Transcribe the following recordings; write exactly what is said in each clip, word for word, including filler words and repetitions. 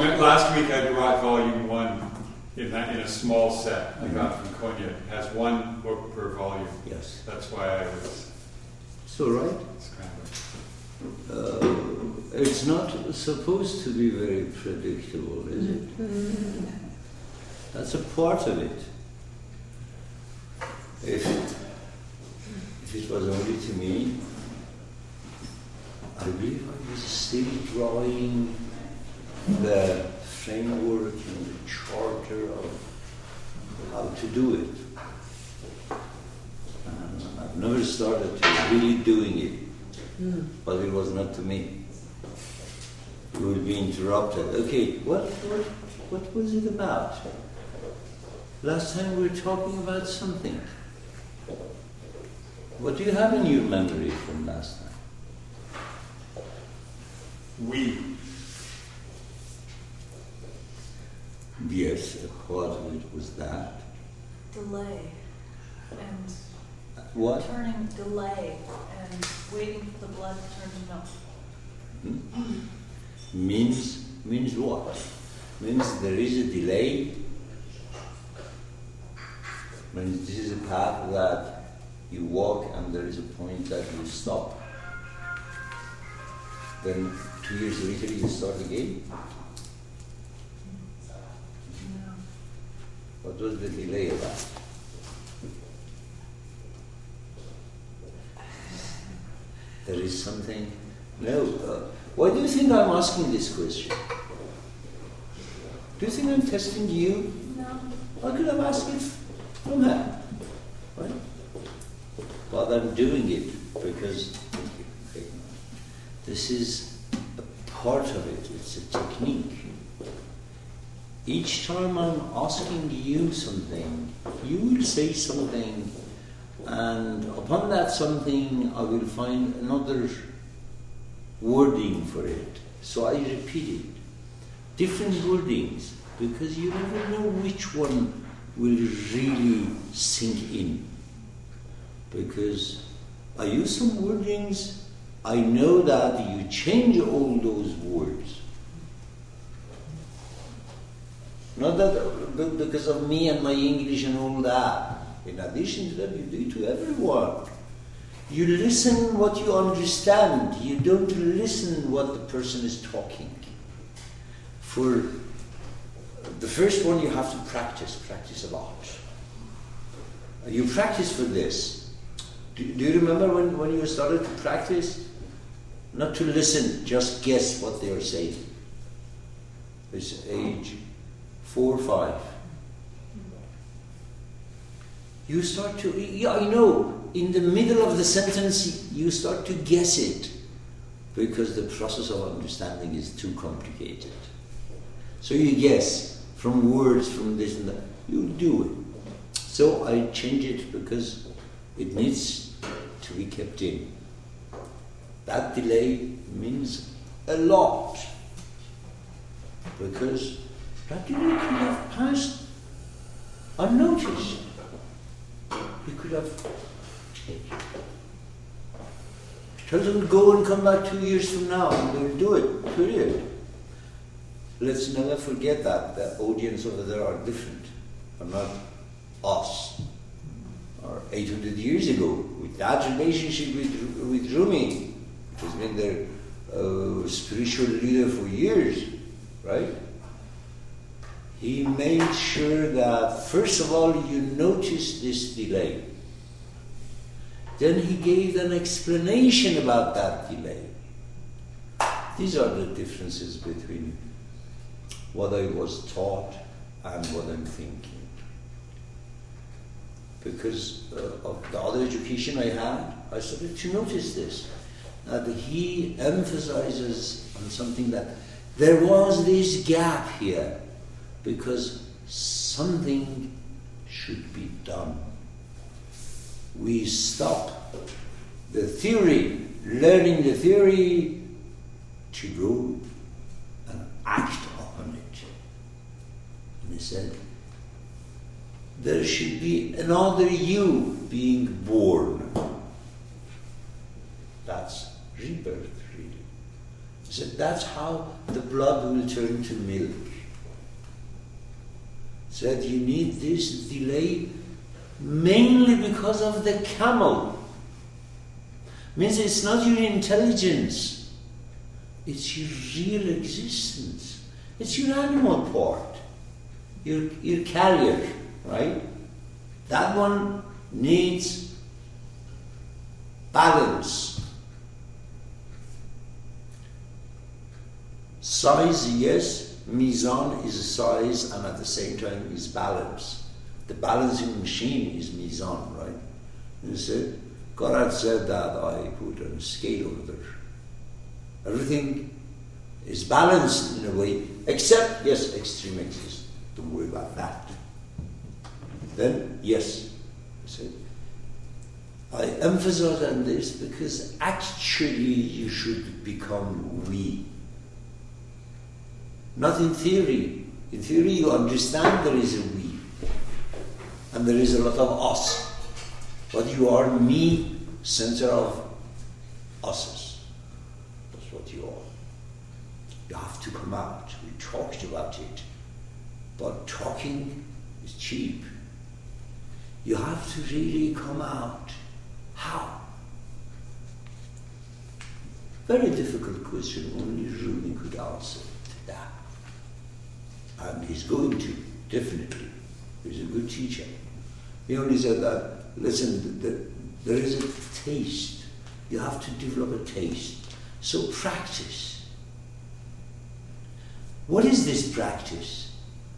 went last week. I brought volume one in that in a small set. I got from Konya. It has one book per volume. Yes. That's why I was. So right. It's kind of. Uh, it's not supposed to be very predictable, is it? Mm-hmm. That's a part of it. If, if it was only to me, I believe I was still drawing the framework and the charter of how to do it. And I've never started to really doing it, mm. but it was not to me. You will be interrupted. Okay, what, what, what was it about? Last time we were talking about something. What do you have in your memory from last time? We. Yes, a part of it was that. Delay and what? Turning delay and waiting for the blood to turn to milk. Hmm? Means means what? Means there is a delay. Means this is a path that you walk and there is a point that you stop. Then two years later you start again. No. What was the delay about? There is something. No. Uh, why do you think I'm asking this question? Do you think I'm testing you? No. I could have asked it from her. Right? But I'm doing it because okay, this is a part of it. It's a technique. Each time I'm asking you something, you will say something, and upon that something I will find another wording for it. So I repeat it. Different wordings, because you never know which one will really sink in. Because I use some wordings, I know that you change all those words. Not that because of me and my English and all that. In addition to that, you do it to everyone. You listen what you understand. You don't listen what the person is talking. For the first one, you have to practice, practice a lot. You practice for this. Do, do you remember when, when you started to practice? Not to listen, just guess what they are saying. It's age four or five. You start to, yeah, I know, in the middle of the sentence, you start to guess it because the process of understanding is too complicated. So you guess from words, from this and that. You do it. So I change it because it needs to be kept in. That delay means a lot because that delay could have passed unnoticed. You could have tell them go and come back two years from now and they'll do it, period. Let's never forget that the audience over there are different, are not us. Or eight hundred years ago, with that relationship with, with Rumi, which has been their uh, spiritual leader for years, right? He made sure that, first of all, you notice this delay. Then he gave an explanation about that delay. These are the differences between what I was taught and what I'm thinking. Because uh, of the other education I had, I started to notice this. That he emphasizes on something that there was this gap here because something should be done. We stop the theory, learning the theory, to go and act upon it. And he said, there should be another you being born. That's rebirth, really. He said, said, that's how the blood will turn to milk. Said, you need this delay mainly because of the camel. Means it's not your intelligence, it's your real existence. It's your animal part, your, your carrier, right? That one needs balance. Size, yes, mizan is size and at the same time is balance. The balancing machine is mizan, right? And he said, God had said that I put a scale over there. Everything is balanced in a way, except, yes, extreme exist. Don't worry about that. Then, yes, I said, I emphasize on this because actually you should become we. Not in theory. In theory you understand there is a we. And there is a lot of us. But you are me, center of us's. That's what you are. You have to come out. We talked about it. But talking is cheap. You have to really come out. How? Very difficult question. Only Rumi could answer that. And he's going to, definitely. He's a good teacher. He only said that, listen, the, the, there is a taste. You have to develop a taste. So practice. What is this practice?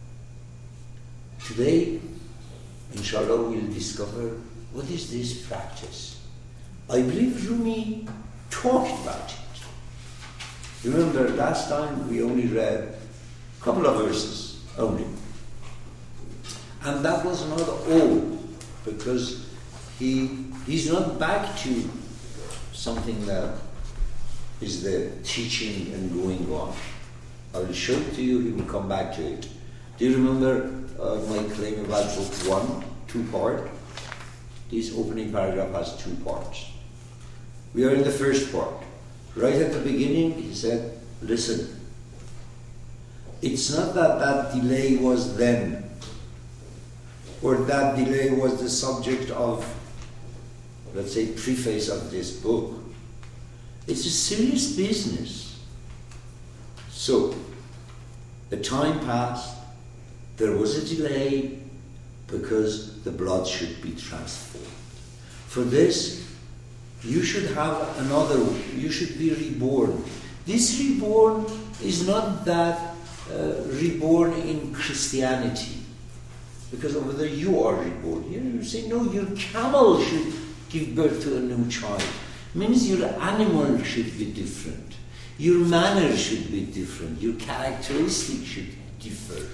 Today, inshallah, we'll discover what is this practice. I believe Rumi talked about it. Remember, last time we only read a couple of verses only. And that was not all, because he he's not back to something that is the teaching and going on. I will show it to you, he will come back to it. Do you remember uh, my claim about book one, two part? This opening paragraph has two parts. We are in the first part. Right at the beginning, he said, listen, it's not that that delay was then, or that delay was the subject of, let's say, preface of this book. It's a serious business. So, the time passed, there was a delay because the blood should be transformed. For this, you should have another, you should be reborn. This reborn is not that uh, reborn in Christianity. Because over there you are reborn. Here you say, no, your camel should give birth to a new child. It means your animal should be different. Your manner should be different. Your characteristics should differ.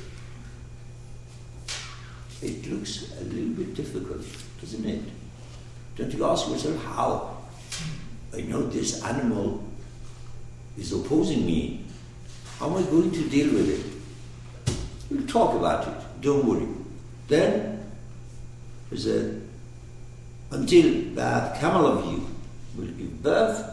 It looks a little bit difficult, doesn't it? Don't you ask yourself, how? I know this animal is opposing me. How am I going to deal with it? We'll talk about it. Don't worry. Then, he said, until that camel of you will give birth,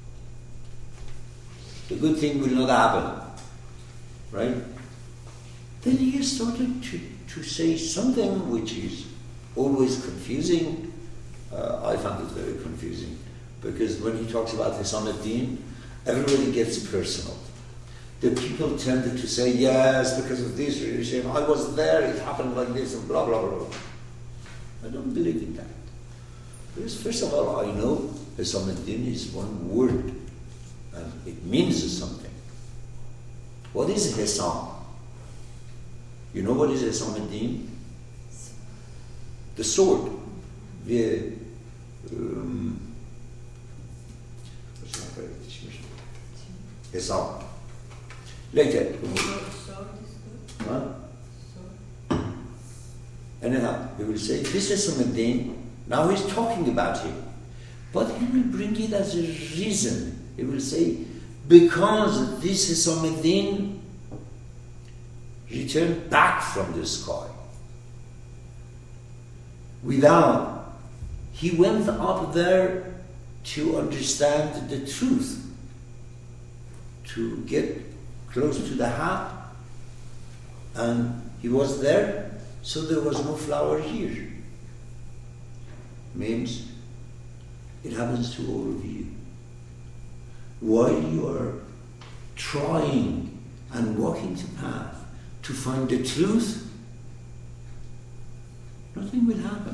the good thing will not happen. Right? Then he started to, to say something which is always confusing. Uh, I found it very confusing. Because when he talks about Hisam ad-Din, everybody gets personal. The people tended to say, yes, because of this religion, I was there, it happened like this, and blah, blah, blah. I don't believe in that. Because first of all, I know Hisam ad-Din is one word, and it means something. What is Hisam? You know what is Hisam ad-Din? The sword. The, um, what's that word? Hisam. Later. Huh? Anyhow, he will say, this is Hisam ad-Din. Now he's talking about him. But he will bring it as a reason. He will say, because this Hisam ad-Din returned back from the sky. Without, he went up there to understand the truth. to get close to the hat, and he was there, so there was no flower here. Means it happens to all of you. While you are trying and walking the path to find the truth, nothing will happen.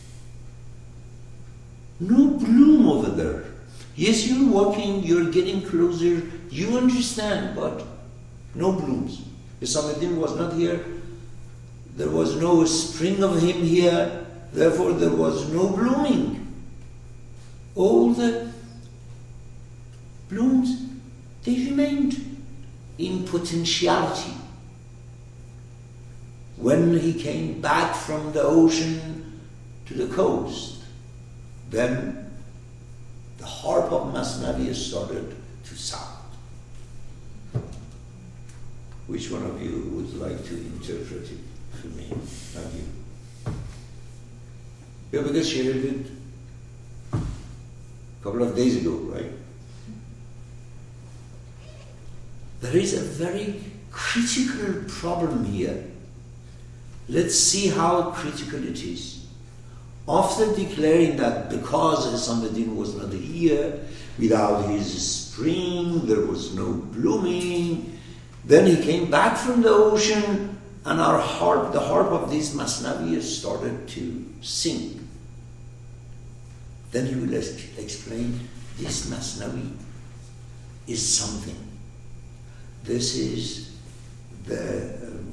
No bloom over there. Yes, you're walking, you're getting closer, you understand, but no blooms. Isamuddin was not here, there was no spring of him here, therefore there was no blooming. All the blooms, they remained in potentiality. When he came back from the ocean to the coast, then the harp of Masnavi started to sound. Which one of you would like to interpret it for me? Not you. Yeah, because she heard it a couple of days ago, right? There is a very critical problem here. Let's see how critical it is. After declaring that because Isamuddin was not here, without his spring there was no blooming, then he came back from the ocean and our harp, the harp of this Masnavi started to sing. Then he will explain, this Masnavi is something. This is the um,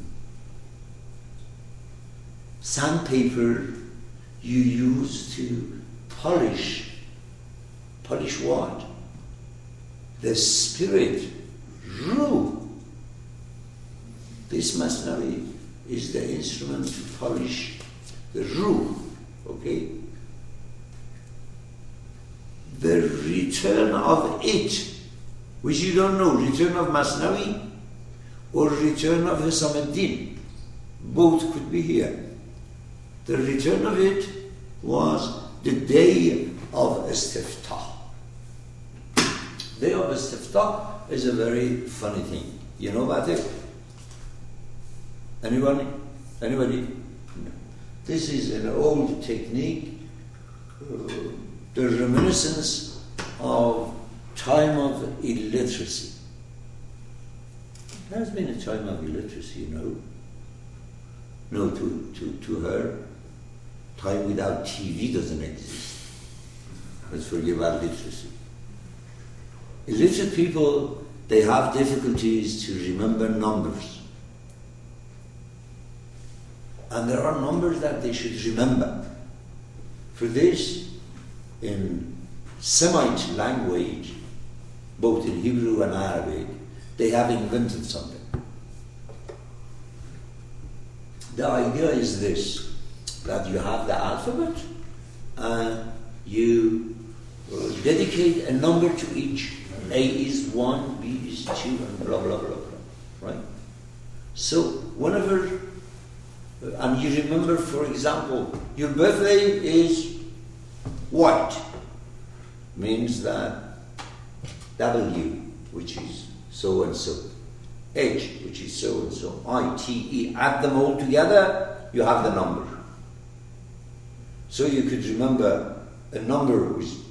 sandpaper you use to polish. Polish what? The spirit, ruh. This Masnavi is the instrument to polish the ruh, okay? The return of it, which you don't know, return of Masnavi or return of Isamuddin, both could be here. The return of it was the day of Istiftah. Day of Istiftah is a very funny thing. You know about it? Anybody? Anybody? No. This is an old technique, uh, the reminiscence of time of illiteracy. There has been a time of illiteracy, you know. No, to, to, to her, time without T V doesn't exist. Let's forget about literacy. Illiterate people, they have difficulties to remember numbers. And there are numbers that they should remember. For this, in Semite language, both in Hebrew and Arabic, they have invented something. The idea is this, that you have the alphabet and you uh, dedicate a number to each. A is one, B is two, and blah, blah, blah, blah, right? So whenever, uh, and you remember, for example, your birthday is white, means that W, which is so and so, H, which is so and so, I, T, E, add them all together, you have the number. So you could remember a number which